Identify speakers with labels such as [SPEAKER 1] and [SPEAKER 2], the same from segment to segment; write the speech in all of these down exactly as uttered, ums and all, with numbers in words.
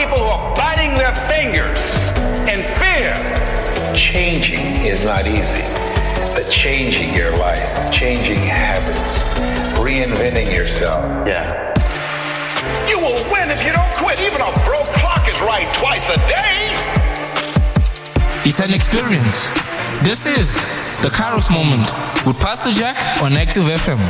[SPEAKER 1] people who are biting their fingers in fear. Changing is not easy, but changing your life, changing habits, reinventing yourself.
[SPEAKER 2] Yeah.
[SPEAKER 1] You will win if you don't quit. Even a broke clock is right twice a day.
[SPEAKER 3] It's an experience. This is the Kairos Moment with Pastor Jack on Active F M.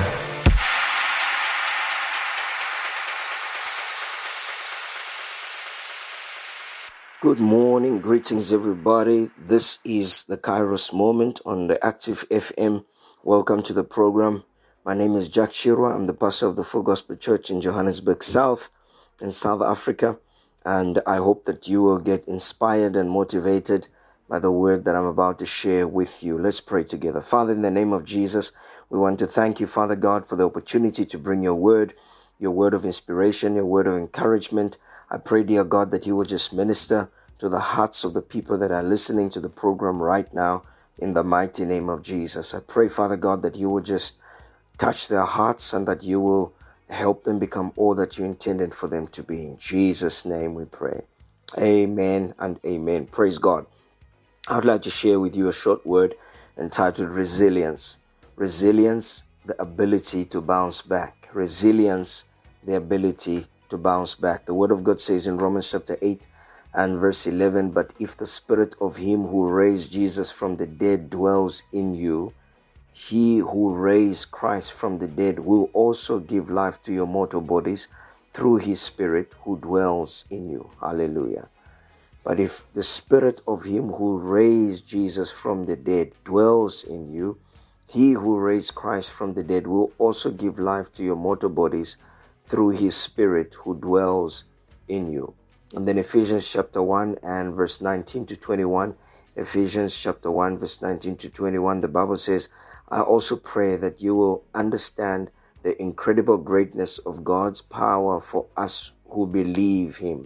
[SPEAKER 4] Good morning, greetings everybody. This is the Kairos Moment on the Active F M. Welcome to the program. My name is Jack Shirwa. I'm the pastor of the Full Gospel Church in Johannesburg South in South Africa. And I hope that you will get inspired and motivated by the word that I'm about to share with you. Let's pray together. Father, in the name of Jesus, we want to thank you, Father God, for the opportunity to bring your word, your word of inspiration, your word of encouragement. I pray, dear God, that you will just minister to the hearts of the people that are listening to the program right now in the mighty name of Jesus. I pray, Father God, that you will just touch their hearts and that you will help them become all that you intended for them to be. In Jesus' name we pray. Amen and amen. Praise God. I'd like to share with you a short word entitled resilience. Resilience, the ability to bounce back. Resilience, the ability to bounce back. The word of God says in Romans chapter eight and verse eleven, but if the spirit of him who raised Jesus from the dead dwells in you, he who raised Christ from the dead will also give life to your mortal bodies through his spirit who dwells in you. Hallelujah. But if the spirit of him who raised Jesus from the dead dwells in you, he who raised Christ from the dead will also give life to your mortal bodies through his spirit who dwells in you. And then Ephesians chapter one and verse nineteen to twenty-one. Ephesians chapter one verse nineteen to twenty-one. The Bible says, I also pray that you will understand the incredible greatness of God's power for us who believe him.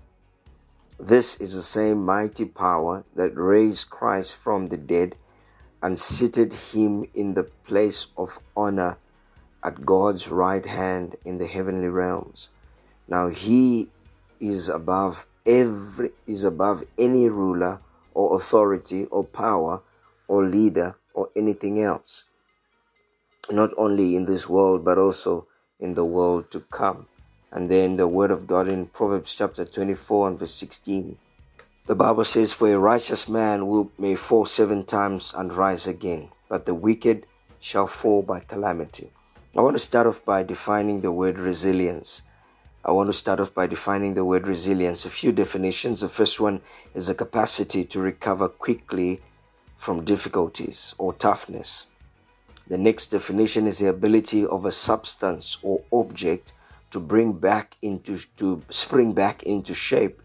[SPEAKER 4] This is the same mighty power that raised Christ from the dead and seated him in the place of honor at God's right hand in the heavenly realms. Now he is above every is above any ruler or authority or power or leader or anything else, not only in this world but also in the world to come. And then the word of God in Proverbs chapter twenty-four and verse sixteen. The Bible says, for a righteous man will may fall seven times and rise again, but the wicked shall fall by calamity. I want to start off by defining the word resilience. I want to start off by defining the word resilience. A few definitions. The first one is the capacity to recover quickly from difficulties or toughness. The next definition is the ability of a substance or object to bring back into to spring back into shape.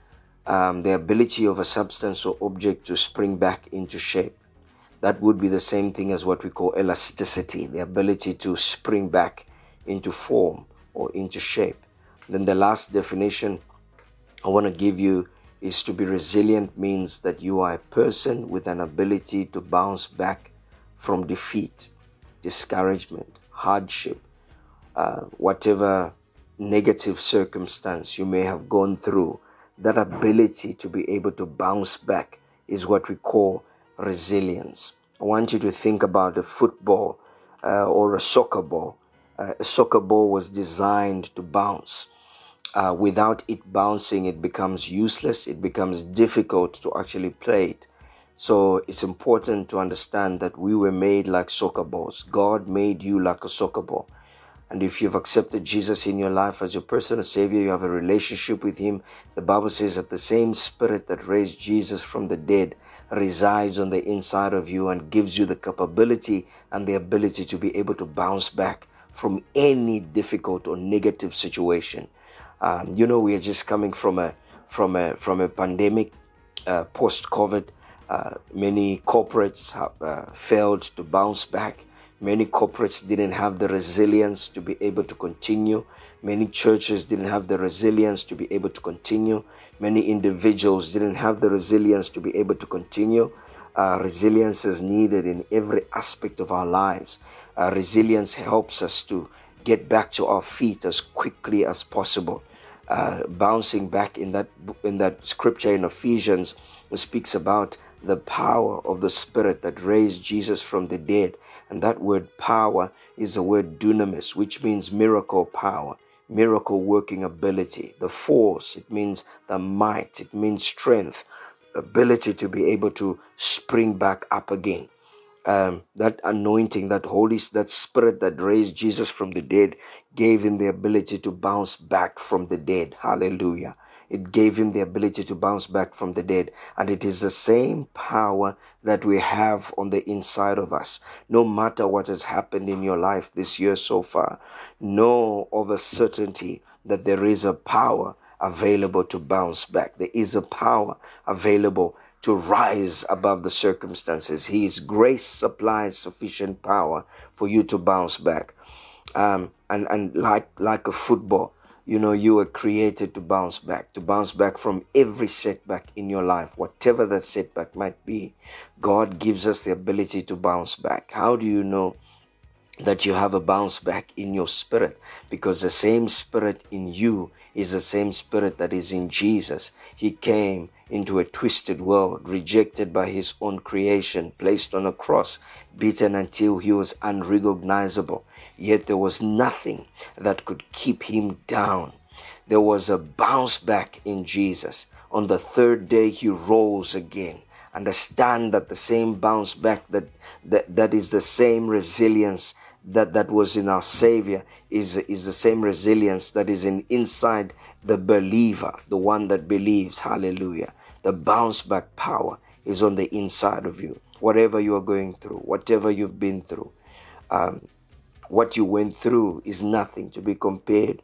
[SPEAKER 4] Um, the ability of a substance or object to spring back into shape. That would be the same thing as what we call elasticity, the ability to spring back into form or into shape. Then the last definition I want to give you is to be resilient means that you are a person with an ability to bounce back from defeat, discouragement, hardship, uh, whatever negative circumstance you may have gone through. That ability to be able to bounce back is what we call resilience. I want you to think about a football uh, or a soccer ball. Uh, a soccer ball was designed to bounce. Uh, without it bouncing, it becomes useless. It becomes difficult to actually play it. So it's important to understand that we were made like soccer balls. God made you like a soccer ball. And if you've accepted Jesus in your life as your personal Savior, you have a relationship with him. The Bible says that the same Spirit that raised Jesus from the dead resides on the inside of you and gives you the capability and the ability to be able to bounce back from any difficult or negative situation. Um, you know, we are just coming from a from a from a pandemic, uh, post-COVID. Uh, many corporates have uh, failed to bounce back. Many corporates didn't have the resilience to be able to continue. Many churches didn't have the resilience to be able to continue. Many individuals didn't have the resilience to be able to continue. Uh, resilience is needed in every aspect of our lives. Uh, resilience helps us to get back to our feet as quickly as possible. uh, bouncing back in that in that scripture in Ephesians, it speaks about the power of the Spirit that raised Jesus from the dead. And that word power is the word dunamis, which means miracle power, miracle working ability. The force, it means the might, it means strength, ability to be able to spring back up again. Um, that anointing, that Holy, that Spirit that raised Jesus from the dead gave him the ability to bounce back from the dead. Hallelujah. It gave him the ability to bounce back from the dead. And it is the same power that we have on the inside of us. No matter what has happened in your life this year so far, know of a certainty that there is a power available to bounce back. There is a power available to rise above the circumstances. His grace supplies sufficient power for you to bounce back. Um, and, and like, like a football, you know, you were created to bounce back, to bounce back from every setback in your life, whatever that setback might be. God gives us the ability to bounce back. How do you know that you have a bounce back in your spirit? Because the same Spirit in you is the same Spirit that is in Jesus. He came into a twisted world, rejected by his own creation, placed on a cross, beaten until he was unrecognizable. Yet there was nothing that could keep him down. There was a bounce back in Jesus. On the third day, he rose again. Understand that the same bounce back, that that, that is the same resilience that, that was in our Savior, is, is the same resilience that is in inside the believer, the one that believes. Hallelujah. The bounce back power is on the inside of you. Whatever you are going through, whatever you've been through, um, what you went through is nothing to be compared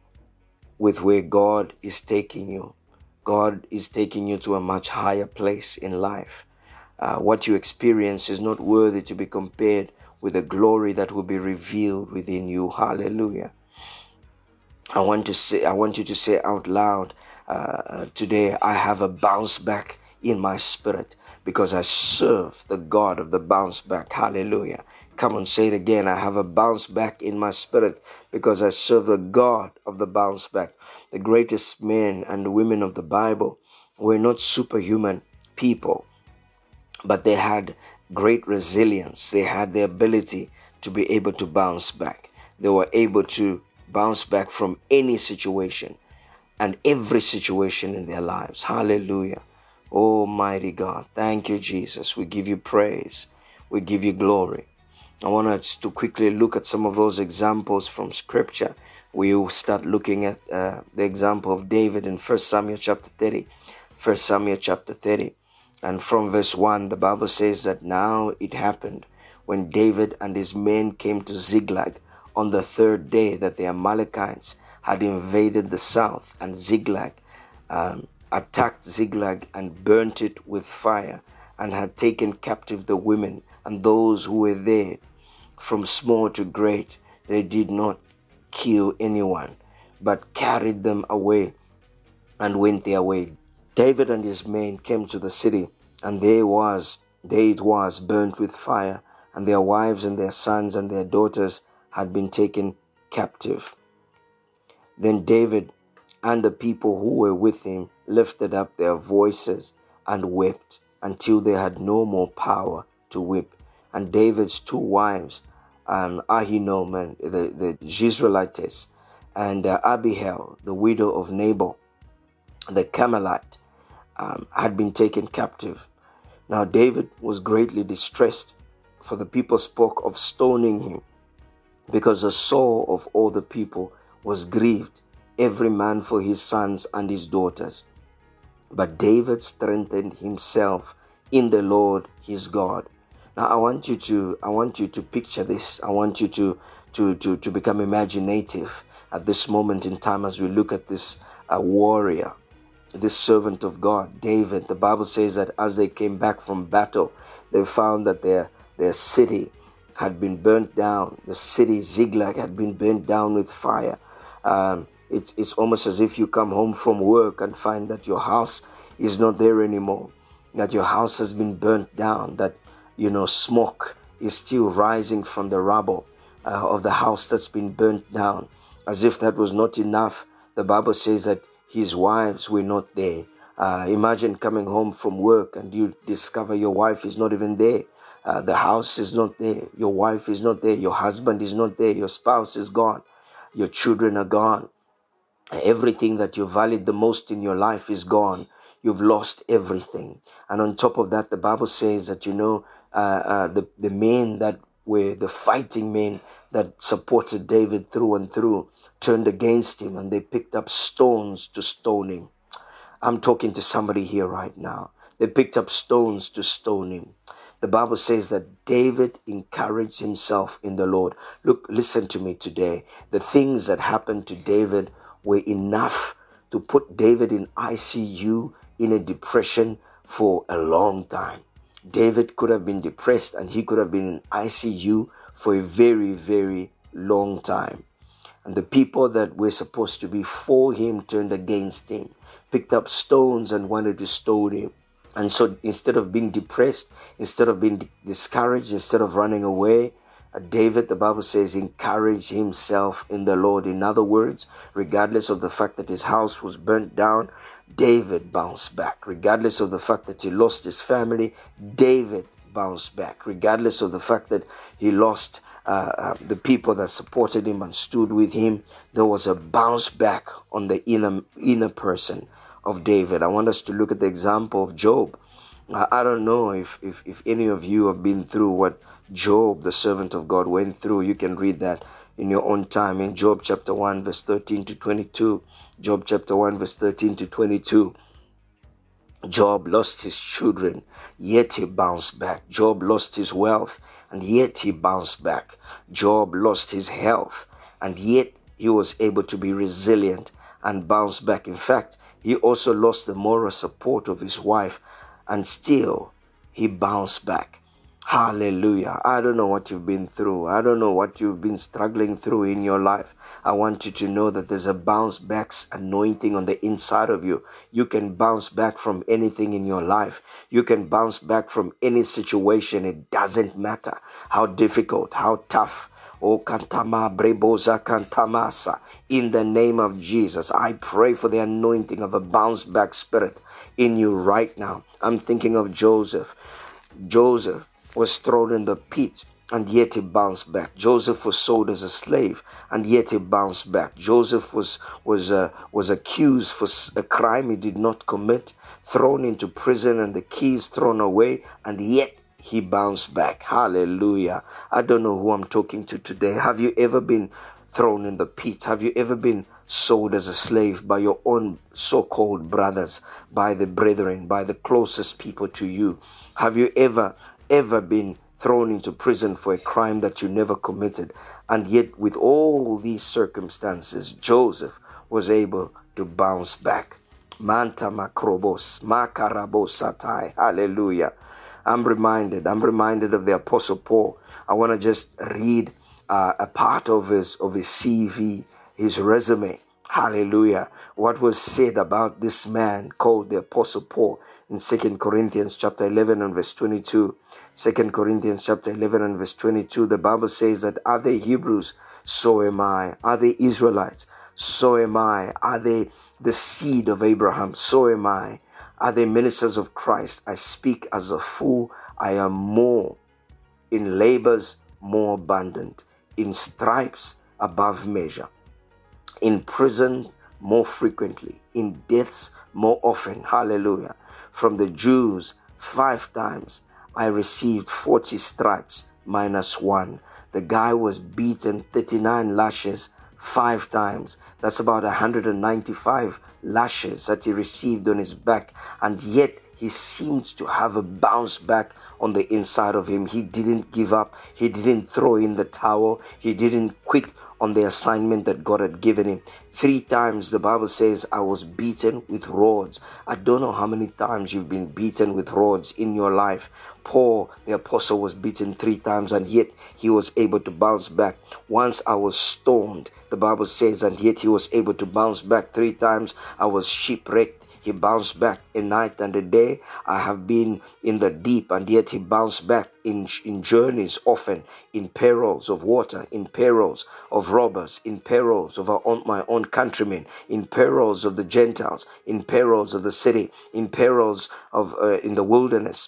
[SPEAKER 4] with where God is taking you. God is taking you to a much higher place in life. Uh, what you experience is not worthy to be compared with the glory that will be revealed within you. Hallelujah. I want to say, I want you to say out loud uh, today, I have a bounce back in my spirit because I serve the God of the bounce back. Hallelujah. Come on, say it again. I have a bounce back in my spirit because I serve the God of the bounce back. The greatest men and women of the Bible were not superhuman people, but they had great resilience. They had the ability to be able to bounce back. They were able to bounce back from any situation and every situation in their lives. Hallelujah. Almighty God. Thank you, Jesus. We give you praise. We give you glory. I want us to quickly look at some of those examples from Scripture. We will start looking at uh, the example of David in First Samuel chapter thirty. First Samuel chapter thirty. And from verse one, the Bible says that now it happened when David and his men came to Ziklag on the third day that the Amalekites had invaded the south, and Ziklag um, attacked Ziklag and burnt it with fire, and had taken captive the women and those who were there, from small to great. They did not kill anyone, but carried them away and went their way. David and his men came to the city, and there was, there it was, burnt with fire, and their wives and their sons and their daughters had been taken captive. Then David and the people who were with him lifted up their voices and wept until they had no more power to weep. And David's two wives, um, Ahinoam, the, the Jezreelitess, and uh, Abihail, the widow of Nabal, the Carmelite, um, had been taken captive. Now David was greatly distressed, for the people spoke of stoning him, because the soul of all the people was grieved, every man for his sons and his daughters. But David strengthened himself in the Lord his God. Now I want you to I want you to picture this. I want you to to to, to become imaginative at this moment in time as we look at this uh, warrior, this servant of God, David. The Bible says that as they came back from battle, they found that their their city had been burnt down. The city Ziklag had been burnt down with fire. Um, it's it's almost as if you come home from work and find that your house is not there anymore, that your house has been burnt down, that you know smoke is still rising from the rubble uh, of the house that's been burnt down. As if that was not enough, the the Bible says that his wives were not there. Uh, imagine coming home from work and you discover your wife is not even there. Uh, the house is not there. Your wife is not there. Your husband is not there. Your spouse is gone. Your children are gone. Everything that you valued the most in your life is gone. You've lost everything. And on top of that, the Bible says that, you know, uh, uh, the, the men that were the fighting men that supported David through and through turned against him, and they picked up stones to stone him. I'm talking to somebody here right now. They picked up stones to stone him. The Bible says that David encouraged himself in the Lord. Look, listen to me today. The things that happened to David were enough to put David in I C U, in a depression for a long time. David could have been depressed and he could have been in I C U for a very, very long time. And the people that were supposed to be for him turned against him, picked up stones and wanted to stone him. And so instead of being depressed, instead of being discouraged, instead of running away, uh, David, the Bible says, encouraged himself in the Lord. In other words, regardless of the fact that his house was burnt down, David bounced back. Regardless of the fact that he lost his family, David bounced back. Regardless of the fact that he lost uh, uh, the people that supported him and stood with him, there was a bounce back on the inner inner person of David. I want us to look at the example of Job. I, I don't know if, if, if any of you have been through what Job, the servant of God, went through. You can read that in your own time in Job chapter one, verse thirteen to twenty-two. Job chapter one, verse thirteen to twenty-two. Job lost his children, yet he bounced back. Job lost his wealth, and yet he bounced back. Job lost his health, and yet he was able to be resilient and bounce back. In fact, he also lost the moral support of his wife, and still he bounced back. Hallelujah. I don't know what you've been through. I don't know what you've been struggling through in your life. I want you to know that there's a bounce back anointing on the inside of you. You can bounce back from anything in your life. You can bounce back from any situation. It doesn't matter how difficult, how tough. Oh, kantama breboza kantamasa. In the name of Jesus, I pray for the anointing of a bounce back spirit in you right now. I'm thinking of Joseph. Joseph was thrown in the pit, and yet he bounced back. Joseph was sold as a slave, and yet he bounced back. Joseph was was uh, was accused for a crime he did not commit, thrown into prison, and the keys thrown away, and yet he bounced back. Hallelujah. I don't know who I'm talking to today. Have you ever been thrown in the pit? Have you ever been sold as a slave by your own so-called brothers, by the brethren, by the closest people to you? Have you ever ever been thrown into prison for a crime that you never committed? And yet with all these circumstances, Joseph was able to bounce back. Manta makrobos, makarabosatai. Hallelujah. I'm reminded, I'm reminded of the Apostle Paul. I want to just read uh, a part of his, of his C V, his resume. Hallelujah. What was said about this man called the Apostle Paul in Second Corinthians chapter eleven and verse twenty-two. Second Corinthians chapter eleven and verse twenty-two, the Bible says that are they Hebrews? So am I. Are they Israelites? So am I. Are they the seed of Abraham? So am I. Are they ministers of Christ? I speak as a fool. I am more in labors, more abundant, in stripes above measure, in prison more frequently, in deaths more often. Hallelujah. From the Jews, five times I received forty stripes minus one. The guy was beaten thirty-nine lashes five times. That's about one hundred ninety-five lashes that he received on his back. And yet he seems to have a bounce back on the inside of him. He didn't give up. He didn't throw in the towel. He didn't quit on the assignment that God had given him. Three times the Bible says I was beaten with rods. I don't know how many times you've been beaten with rods in your life. Paul, the apostle, was beaten three times, and yet he was able to bounce back. Once I was stoned, the Bible says, and yet he was able to bounce back. Three times I was shipwrecked. he bounced back. A night and a day I have been in the deep, and yet he bounced back in, in journeys, often in perils of water, in perils of robbers, in perils of our own, my own countrymen, in perils of the Gentiles, in perils of the city, in perils of uh, in the wilderness.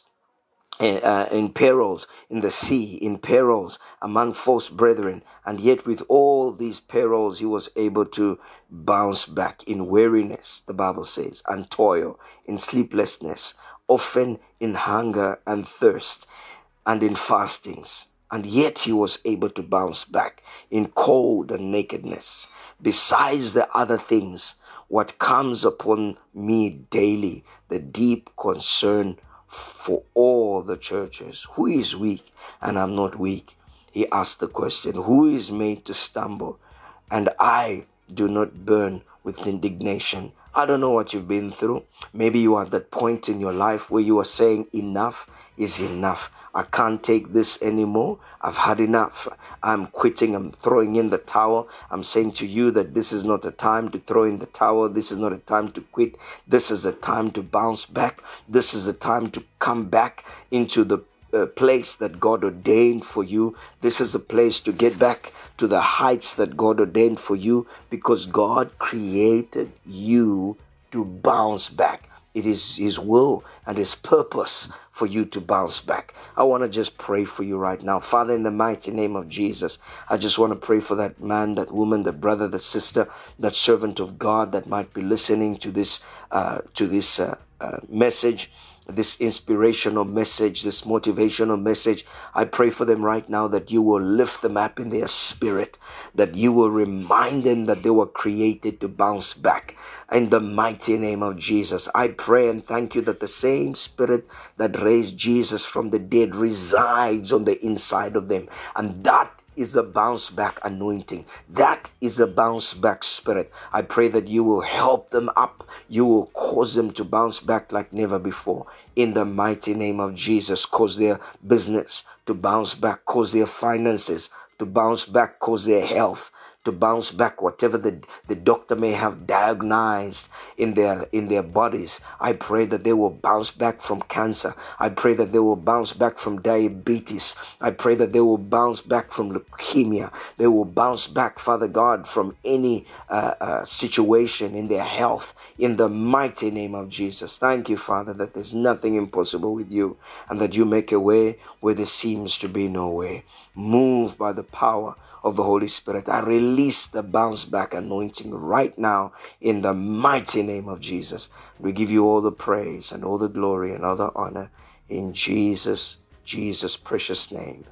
[SPEAKER 4] Uh, in perils in the sea, in perils among false brethren, and yet with all these perils he was able to bounce back. In weariness, the Bible says, and toil, in sleeplessness, often in hunger and thirst, and in fastings, and yet he was able to bounce back. In cold and nakedness, besides the other things, what comes upon me daily, the deep concern for all the churches. Who is weak and I'm not weak? He asked the question, who is made to stumble and I do not burn with indignation? I don't know what you've been through. Maybe you are at that point in your life where you are saying enough is enough. I can't take this anymore. I've had enough. I'm quitting. I'm throwing in the towel. I'm saying to you that this is not a time to throw in the towel. This is not a time to quit. This is a time to bounce back. This is a time to come back into the uh, place that God ordained for you. This is a place to get back to the heights that God ordained for you, because God created you to bounce back. It is his will and his purpose for you to bounce back. I want to just pray for you right now. Father, in the mighty name of Jesus, I just want to pray for that man, that woman, that brother, that sister, that servant of God that might be listening to this uh, to this uh, uh, message, this inspirational message, this motivational message. I pray for them right now that you will lift them up in their spirit, that you will remind them that they were created to bounce back. In the mighty name of Jesus, I pray and thank you that the same spirit that raised Jesus from the dead resides on the inside of them. And that is a bounce back anointing. That is a bounce back spirit. I pray that you will help them up. You will cause them to bounce back like never before. In the mighty name of Jesus, cause their business to bounce back, cause their finances to bounce back, cause their health to bounce back, whatever the, the doctor may have diagnosed in their in their bodies. I pray that they will bounce back from cancer. I pray that they will bounce back from diabetes. I pray that they will bounce back from leukemia. They will bounce back, Father God, from any uh, uh, situation in their health, in the mighty name of Jesus. Thank you, Father, that there's nothing impossible with you, and that you make a way where there seems to be no way. Move by the power of the Holy Spirit. I release the bounce back anointing right now in the mighty name of Jesus. We give you all the praise and all the glory and all the honor in Jesus, Jesus' precious name.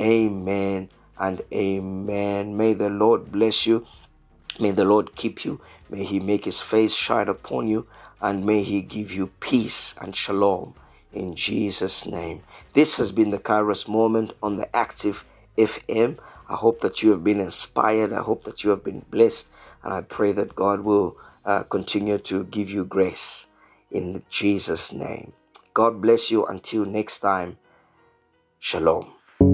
[SPEAKER 4] Amen and amen. May the Lord bless you. May the Lord keep you. May he make his face shine upon you, and may he give you peace and shalom in Jesus' name. This has been the Kairos Moment on the Active F M. I hope that you have been inspired. I hope that you have been blessed. And I pray that God will uh, continue to give you grace in Jesus' name. God bless you. Until next time. Shalom.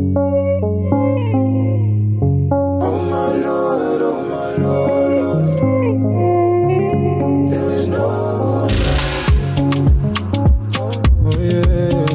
[SPEAKER 2] Oh my Lord, oh my Lord, Lord. There is no one like you.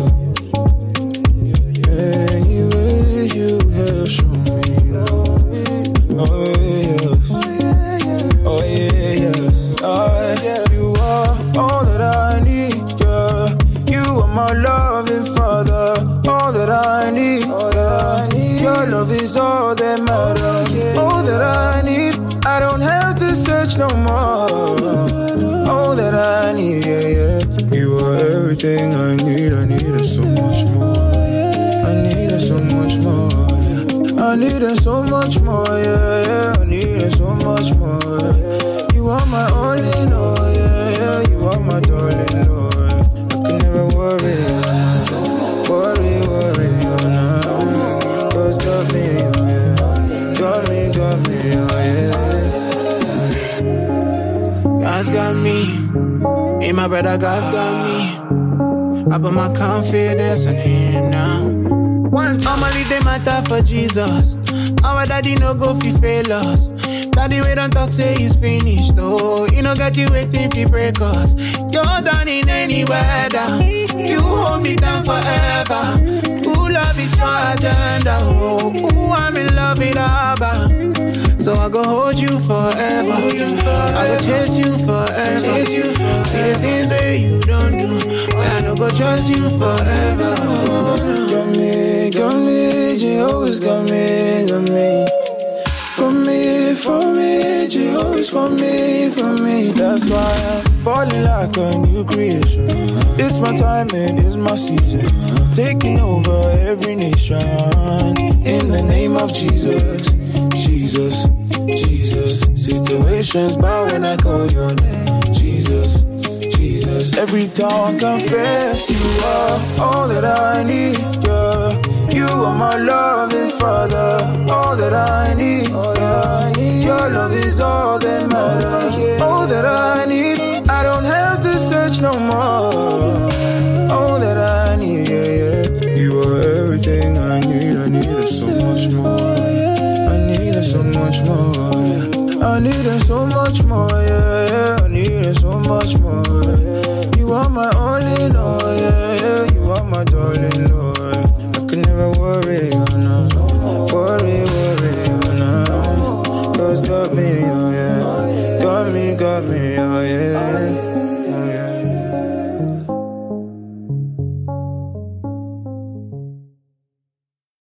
[SPEAKER 2] Oh yeah. Anyways, you have shown me. Oh yes, oh yeah, yes. Oh yeah, you are all that I need. Yeah, you are my loving Father. All that I need, all that I need. Your love is all that matters. All that I need, I don't have to search no more. All that I need, yeah, yeah. You are everything I need. I need it so much more. I need it so much more. I need it so much more, yeah, yeah. I need it so much more. You are my only, no, yeah, yeah. You are my darling, Lord. I can never worry, oh, no. worry, worry, oh no. Cause got me, oh yeah. Got me, got me, oh yeah. God's got me. Me, my brother, God's got me. I put my confidence in him now. One time I leave the matter for Jesus. Our daddy no go fi fail us. Daddy, we don't talk, say it's finished, oh. You know, got you waiting for break us. You're done in any weather. You hold me down forever. Ooh, love is your agenda, oh. Ooh, I'm in love with Abba. So I go hold you forever. Hold you forever. I go chase you forever. Chase you forever. See the things that you don't do. I don't go trust you forever. Oh.
[SPEAKER 5] Got me, got me, you always got me, got me. For me, for me, you always for me, for me. That's why I'm balling like a new creation. It's my time and it's my season. Taking over every nation. In the name of Jesus, Jesus, Jesus. Situations bow when I call your name. Jesus, Jesus. Every tongue confess you are all that I need, yeah. You are my loving Father, all that I need, yeah. Your love is all that matters, all that I need. I don't have to search no more. All that I need, yeah, yeah. You are everything I need, I need it so much more. I need it so much more, yeah. I need it so much more, yeah, yeah. I need it so much more, yeah. You are my only Lord, yeah, yeah. You are my darling Lord. I could never worry,